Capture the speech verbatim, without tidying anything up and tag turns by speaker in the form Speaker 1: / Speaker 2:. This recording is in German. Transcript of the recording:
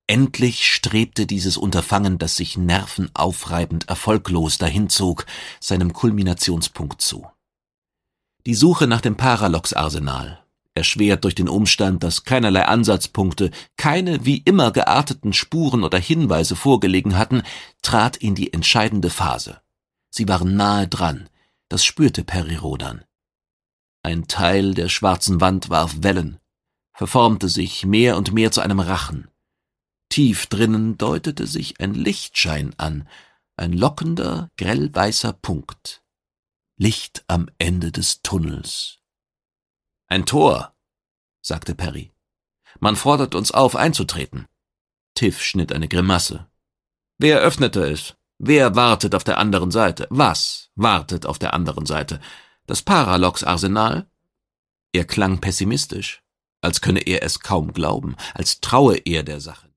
Speaker 1: Endlich strebte dieses Unterfangen, das sich nervenaufreibend erfolglos dahinzog, seinem Kulminationspunkt zu. Die Suche nach dem Paralox-Arsenal, erschwert durch den Umstand, dass keinerlei Ansatzpunkte, keine wie immer gearteten Spuren oder Hinweise vorgelegen hatten, trat in die entscheidende Phase. Sie waren nahe dran, das spürte Peri-Rodan. Ein Teil der schwarzen Wand warf Wellen, verformte sich mehr und mehr zu einem Rachen. Tief drinnen deutete sich ein Lichtschein an, ein lockender, grellweißer Punkt. Licht am Ende des Tunnels. »Ein Tor«, sagte Perry. »Man fordert uns auf, einzutreten.« Tiff schnitt eine Grimasse. »Wer öffnete es? Wer wartet auf der anderen Seite? Was wartet auf der anderen Seite? Das Paralox-Arsenal?« Er klang pessimistisch, als könne er es kaum glauben, als traue er der Sache.